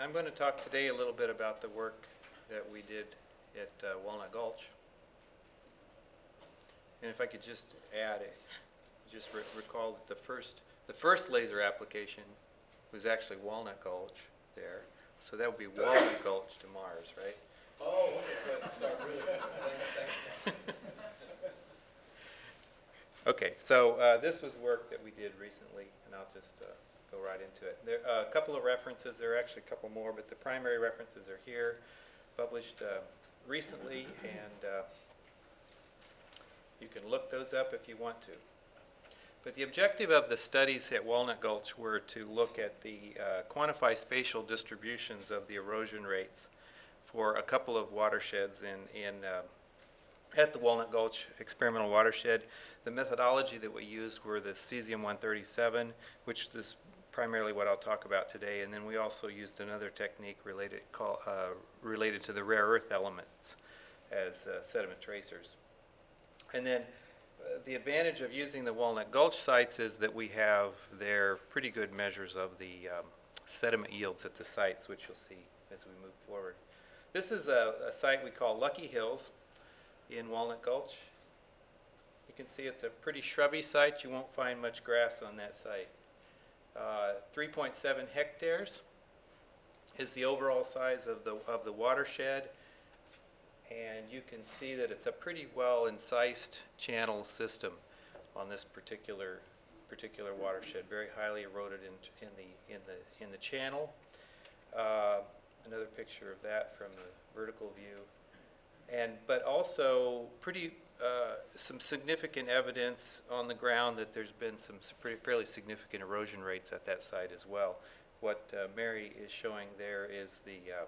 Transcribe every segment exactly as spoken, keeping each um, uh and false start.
I'm going to talk today a little bit about the work that we did at uh, Walnut Gulch. And if I could just add, it, just re recall that the first, the first laser application was actually Walnut Gulch there. So that would be Walnut Gulch to Mars, right? Oh, okay, good. Start really good. Thanks. Okay, so uh, this was work that we did recently, and I'll just uh, go right into it. There are uh, a couple of references. There are actually a couple more, but the primary references are here, published uh, recently, and uh, you can look those up if you want to. But the objective of the studies at Walnut Gulch were to look at the uh, quantify spatial distributions of the erosion rates for a couple of watersheds in, in uh, at the Walnut Gulch Experimental Watershed. The methodology that we used were the cesium one thirty-seven, which is primarily what I'll talk about today, and then we also used another technique related, call, uh, related to the rare earth elements as uh, sediment tracers. And then uh, the advantage of using the Walnut Gulch sites is that we have there pretty good measures of the um, sediment yields at the sites, which you'll see as we move forward. This is a, a site we call Lucky Hills in Walnut Gulch. You can see it's a pretty shrubby site. You won't find much grass on that site. Uh, three point seven hectares is the overall size of the, of the watershed. And you can see that it's a pretty well incised channel system on this particular particular watershed, very highly eroded in, in the in the in the channel. Uh, another picture of that from the vertical view, and but also pretty uh, some significant evidence on the ground that there's been some pretty, fairly significant erosion rates at that site as well. What uh, Mary is showing there is the uh,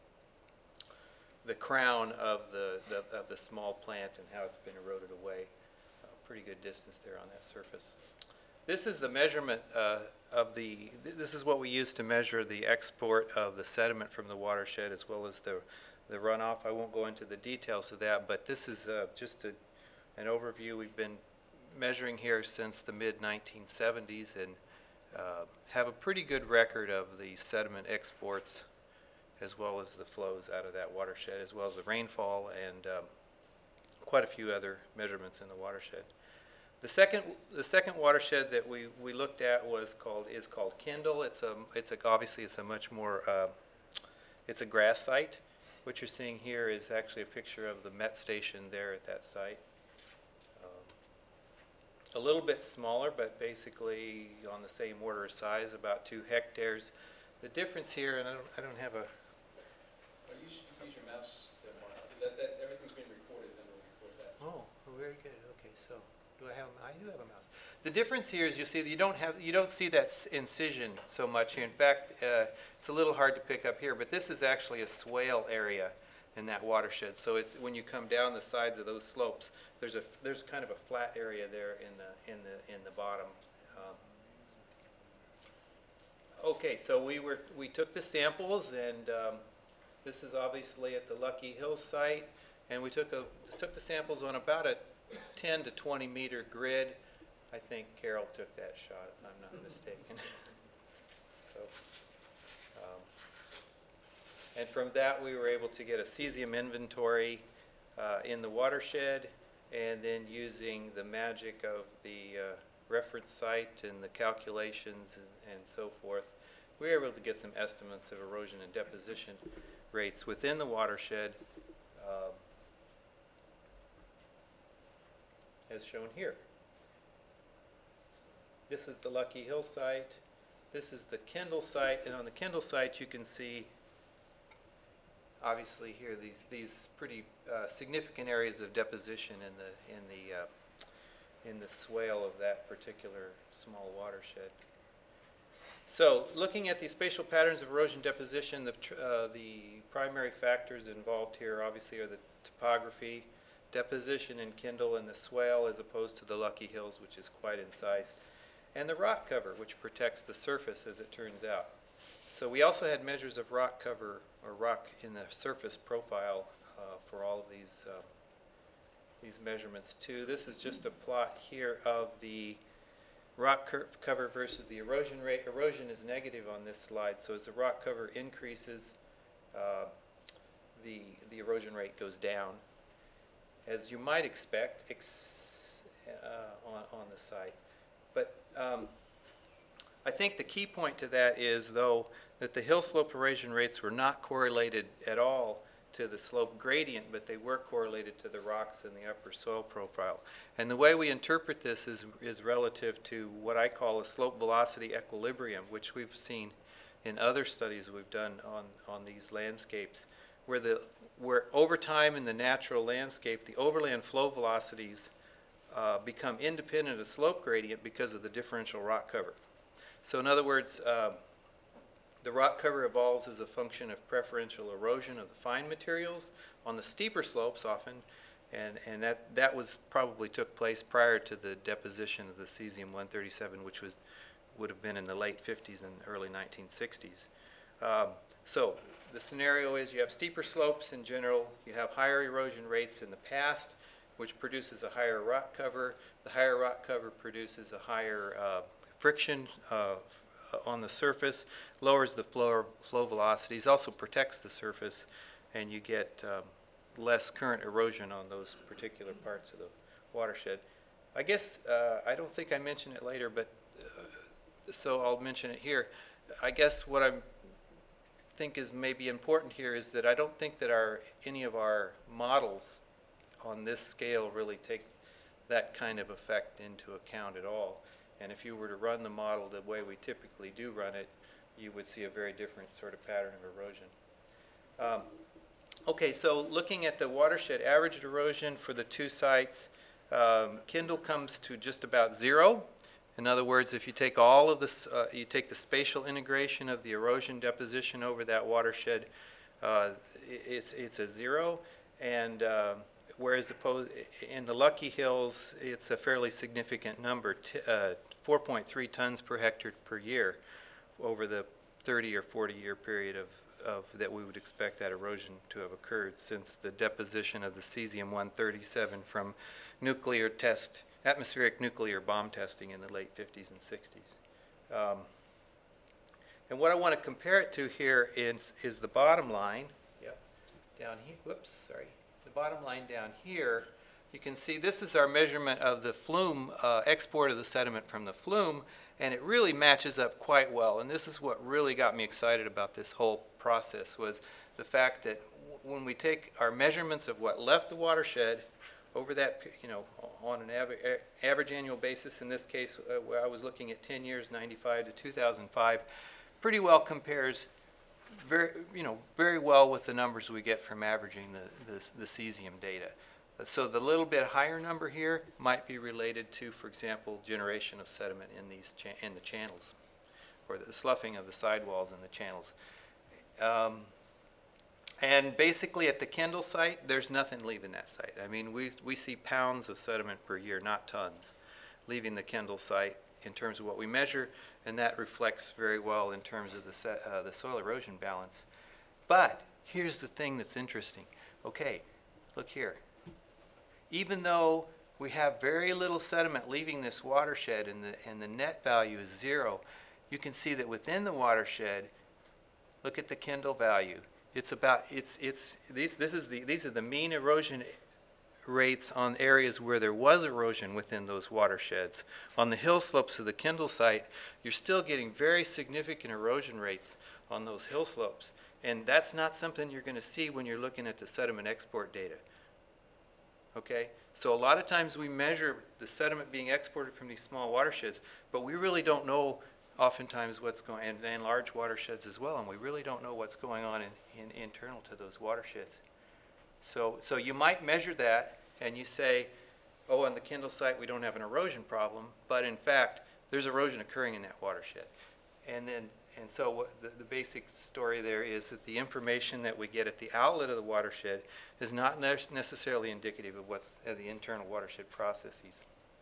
the crown of the, the of the small plant and how it's been eroded away. A pretty good distance there on that surface. This is the measurement uh, of the, th this is what we use to measure the export of the sediment from the watershed as well as the, the runoff. I won't go into the details of that, but this is uh, just a, an overview. We've been measuring here since the mid nineteen seventies and uh, have a pretty good record of the sediment exports as well as the flows out of that watershed, as well as the rainfall and um, quite a few other measurements in the watershed. The second, the second watershed that we, we looked at was called is called Kendall. It's a it's a obviously it's a much more uh, it's a grass site. What you're seeing here is actually a picture of the Met station there at that site. Um, a little bit smaller, but basically on the same order of size, about two hectares. The difference here, and I don't I don't have a Well, you should use your mouse to mark, because that, that, everything's being recorded, then we'll record that. Oh, very good. Okay, so do I have? I do have a mouse. The difference here is you see that you don't have you don't see that incision so much here. In fact, uh, it's a little hard to pick up here, but this is actually a swale area in that watershed. So it's when you come down the sides of those slopes, there's a there's kind of a flat area there in the in the in the bottom. Um, okay, so we were we took the samples, and um, this is obviously at the Lucky Hill site, and we took a took the samples on about a ten to twenty meter grid. I think Carol took that shot, if I'm not mistaken. So, um, and from that we were able to get a cesium inventory uh, in the watershed, and then using the magic of the uh, reference site and the calculations and, and so forth, we were able to get some estimates of erosion and deposition rates within the watershed, um, as shown here. This is the Lucky Hill site. This is the Kendall site, and on the Kendall site you can see obviously here these these pretty uh, significant areas of deposition in the in the uh, in the swale of that particular small watershed. So, looking at the spatial patterns of erosion deposition, the uh, the primary factors involved here obviously are the topography, deposition in Kendall and the swale as opposed to the Lucky Hills, which is quite incised, and the rock cover, which protects the surface as it turns out. So we also had measures of rock cover or rock in the surface profile uh, for all of these uh, these measurements too. This is just a plot here of the rock cur- cover versus the erosion rate. Erosion is negative on this slide, so as the rock cover increases, uh, the, the erosion rate goes down, as you might expect ex- uh, on, on the site. But um, I think the key point to that is, though, that the hill slope erosion rates were not correlated at all to the slope gradient, but they were correlated to the rocks in the upper soil profile. And the way we interpret this is, is relative to what I call a slope velocity equilibrium, which we've seen in other studies we've done on, on these landscapes, where, the, where over time in the natural landscape, the overland flow velocities uh, become independent of slope gradient because of the differential rock cover. So in other words, uh, the rock cover evolves as a function of preferential erosion of the fine materials on the steeper slopes often, and, and that, that was probably took place prior to the deposition of the cesium one thirty-seven, which was, would have been in the late fifties and early nineteen sixties. Um, so the scenario is you have steeper slopes in general, you have higher erosion rates in the past, which produces a higher rock cover. The higher rock cover produces a higher uh, friction uh, on the surface, lowers the flow, flow velocities, also protects the surface, and you get um, less current erosion on those particular parts of the watershed. I guess, uh, I don't think I mentioned it later, but uh, so I'll mention it here. I guess what I think is maybe important here is that I don't think that our any of our models on this scale really take that kind of effect into account at all. And if you were to run the model the way we typically do run it, you would see a very different sort of pattern of erosion. Um, okay, so looking at the watershed average erosion for the two sites, um, Kendall comes to just about zero. In other words, if you take all of this, uh, you take the spatial integration of the erosion deposition over that watershed, uh, it's, it's a zero. And uh, whereas in the Lucky Hills, it's a fairly significant number, uh, four point three tons per hectare per year over the thirty or forty year period of, of that we would expect that erosion to have occurred since the deposition of the cesium one thirty-seven from nuclear test, atmospheric nuclear bomb testing in the late fifties and sixties. Um, and what I want to compare it to here is, is the bottom line. Yep. Down here, whoops, sorry. The bottom line down here, you can see this is our measurement of the flume, uh, export of the sediment from the flume, and it really matches up quite well. And this is what really got me excited about this whole process, was the fact that w when we take our measurements of what left the watershed over that, you know, on an aver average annual basis, in this case, uh, I was looking at ten years, ninety-five to two thousand five, pretty well compares very, you know, very well with the numbers we get from averaging the, the, the cesium data. So the little bit higher number here might be related to, for example, generation of sediment in these cha in the channels, or the sloughing of the sidewalls in the channels. Um, and basically at the Kendall site, there's nothing leaving that site. I mean, we, we see pounds of sediment per year, not tons, leaving the Kendall site in terms of what we measure, and that reflects very well in terms of the, set, uh, the soil erosion balance. But here's the thing that's interesting. Okay, look here. Even though we have very little sediment leaving this watershed and the, and the net value is zero, you can see that within the watershed, look at the Kendall value. It's about, it's, it's, these, this is the, these are the mean erosion rates on areas where there was erosion within those watersheds. On the hill slopes of the Kendall site, you're still getting very significant erosion rates on those hill slopes. And that's not something you're going to see when you're looking at the sediment export data. Okay? So a lot of times we measure the sediment being exported from these small watersheds, but we really don't know oftentimes what's going on, and, and large watersheds as well, and we really don't know what's going on in, in internal to those watersheds. So, so you might measure that and you say, oh, on the Kendall site we don't have an erosion problem, but in fact there's erosion occurring in that watershed. And then, and so what the, the basic story there is that the information that we get at the outlet of the watershed is not ne necessarily indicative of what's at the internal watershed processes.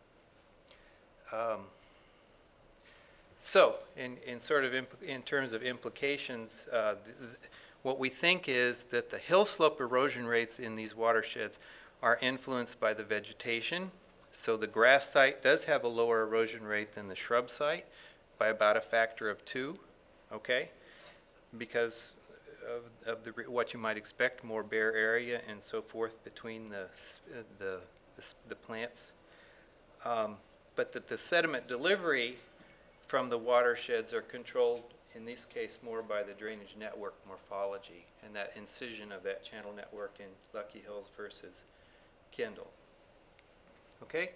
Um, so, in, in sort of imp in terms of implications, uh, th th what we think is that the hill slope erosion rates in these watersheds are influenced by the vegetation, So the grass site does have a lower erosion rate than the shrub site by about a factor of two, okay? Because of, of the, what you might expect, more bare area and so forth between the, the, the, the plants. Um, but that the sediment delivery from the watersheds are controlled, in this case, more by the drainage network morphology and that incision of that channel network in Lucky Hills versus Kendall. Okay?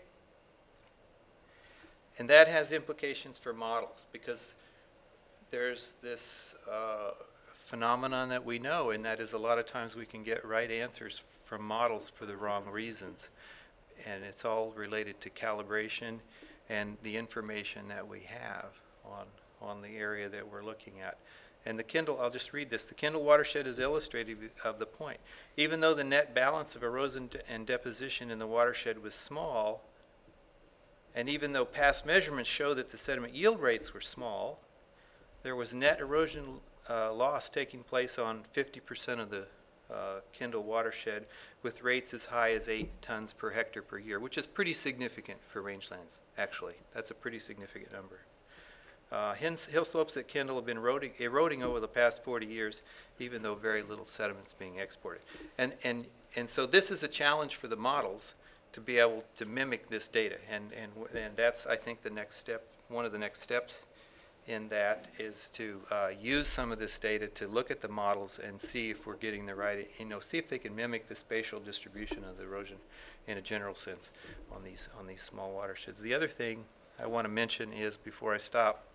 And that has implications for models because there's this uh, phenomenon that we know, and that is a lot of times we can get right answers from models for the wrong reasons. And it's all related to calibration and the information that we have on, on the area that we're looking at. And the Kendall, I'll just read this. The Kendall watershed is illustrative of the point. Even though the net balance of erosion and deposition in the watershed was small, and even though past measurements show that the sediment yield rates were small, there was net erosion uh, loss taking place on fifty percent of the uh, Kendall watershed with rates as high as eight tons per hectare per year, which is pretty significant for rangelands, actually. That's a pretty significant number. Uh, hill slopes at Kendall have been eroding, eroding over the past forty years, even though very little sediment is being exported. And, and, and so this is a challenge for the models to be able to mimic this data. And, and, and that's, I think, the next step, one of the next steps in that is to uh, use some of this data to look at the models and see if we're getting the right, you know, see if they can mimic the spatial distribution of the erosion in a general sense on these, on these small watersheds. The other thing I want to mention is, before I stop,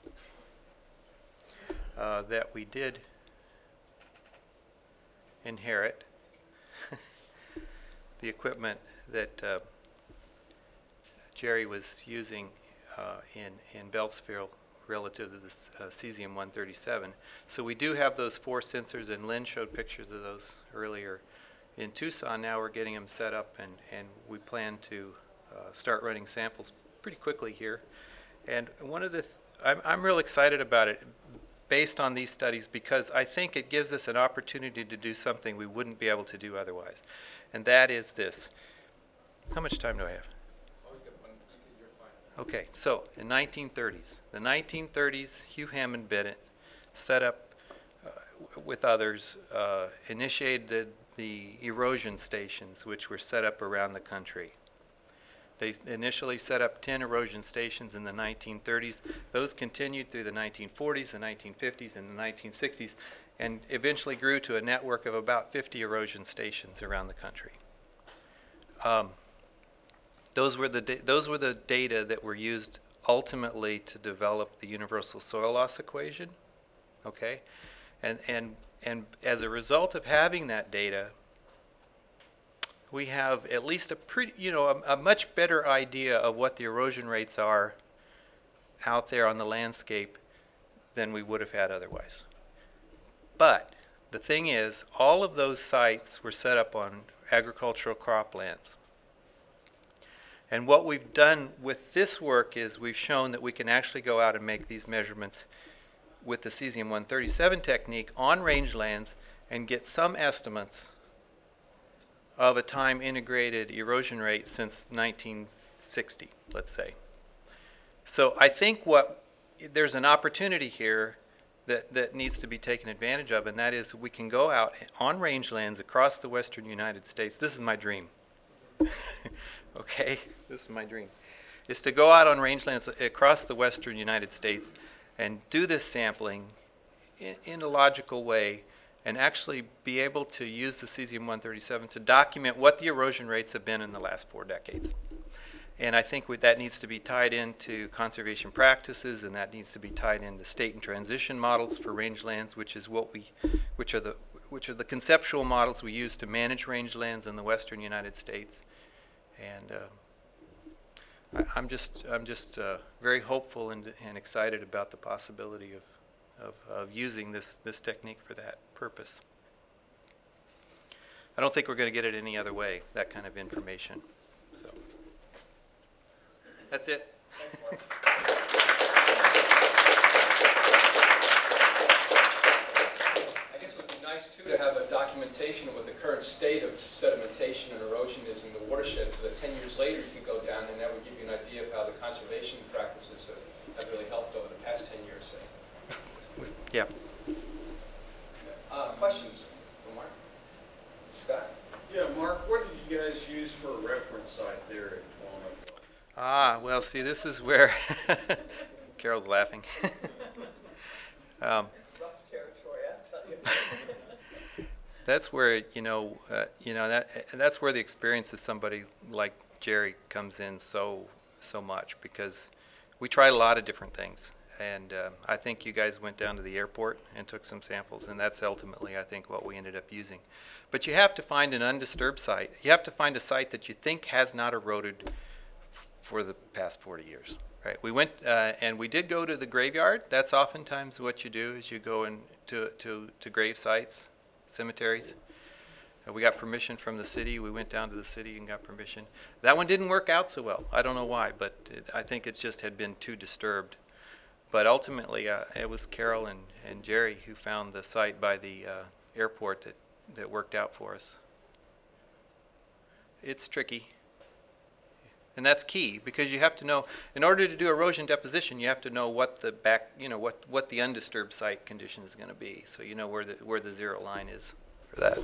uh, that we did inherit the equipment that uh, Jerry was using uh, in, in Beltsville relative to the uh, cesium one thirty-seven. So we do have those four sensors, and Lynn showed pictures of those earlier in Tucson. Now we're getting them set up, and, and we plan to uh, start running samples pretty quickly here. And one of the, th I'm, I'm real excited about it based on these studies because I think it gives us an opportunity to do something we wouldn't be able to do otherwise. And that is this. How much time do I have? Okay, so in nineteen thirties, the nineteen thirties, Hugh Hammond Bennett set up uh, with others, uh, initiated the erosion stations, which were set up around the country. They initially set up ten erosion stations in the nineteen thirties. Those continued through the nineteen forties, the nineteen fifties, and the nineteen sixties, and eventually grew to a network of about fifty erosion stations around the country. Um, Those were the da those were the data that were used ultimately to develop the universal soil loss equation. Okay, and and and as a result of having that data, we have at least a pretty, you know, a, a much better idea of what the erosion rates are out there on the landscape than we would have had otherwise. But the thing is, all of those sites were set up on agricultural croplands. And what we've done with this work is we've shown that we can actually go out and make these measurements with the cesium one thirty-seven technique on rangelands and get some estimates of a time integrated erosion rate since nineteen sixty, let's say. So I think what there's an opportunity here that, that needs to be taken advantage of, and that is we can go out on rangelands across the western United States. This is my dream. Okay, this is my dream, is to go out on rangelands across the western United States and do this sampling in, in a logical way and actually be able to use the cesium one thirty-seven to document what the erosion rates have been in the last four decades. And I think that needs to be tied into conservation practices, and that needs to be tied into state and transition models for rangelands, which is what we, which are the, which are the conceptual models we use to manage rangelands in the western United States. And uh, I, I'm just, I'm just uh, very hopeful and, and excited about the possibility of, of, of using this, this technique for that purpose. I don't think we're going to get it any other way, that kind of information. So that's it. Thanks, Mark. I guess it would be nice nice too to have a documentation of what the current state of sedimentation and erosion is in the watershed, so that ten years later you can go down and that would give you an idea of how the conservation practices have, have really helped over the past ten years, say. Yeah. Uh, questions for Mark? Scott? Yeah, Mark, what did you guys use for a reference site there at Walnut? Ah, well, see, this is where Carol's laughing. um, It's rough territory, I'll tell you. that's where you know, uh, you know that and that's where the experience of somebody like Jerry comes in so so much, because we tried a lot of different things, and uh, I think you guys went down to the airport and took some samples, and that's ultimately I think what we ended up using. But you have to find an undisturbed site. You have to find a site that you think has not eroded for the past forty years, right? We went uh, and we did go to the graveyard. That's oftentimes what you do, is you go in to, to, to grave sites, cemeteries. Uh, we got permission from the city. We went down to the city and got permission. That one didn't work out so well. I don't know why, but it, I think it just had been too disturbed. But ultimately, uh, it was Carol and, and Jerry who found the site by the uh, airport that, that worked out for us. It's tricky. And that's key, because you have to know, in order to do erosion deposition, you have to know what the back, you know, what, what the undisturbed site condition is going to be. So you know where the where the zero line is for that.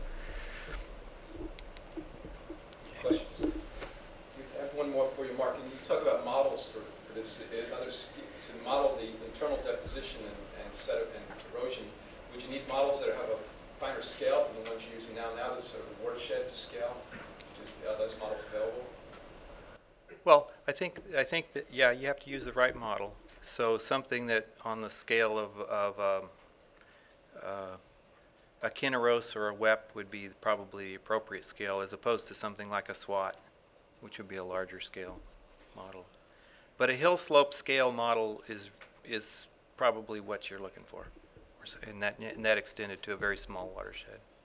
Questions? I have one more for you, Mark. Can you talk about models for, for this? Uh, others, to model the internal deposition and, and set up and erosion, would you need models that have a finer scale than the ones you're using now? Now, this sort of watershed scale, is, are those models available? Well, I think I think that yeah, you have to use the right model. So something that on the scale of of um, uh, a Kinneros or a W E P would be probably the appropriate scale, as opposed to something like a SWAT, which would be a larger scale model. But a hill slope scale model is is probably what you're looking for, and that and that extended to a very small watershed.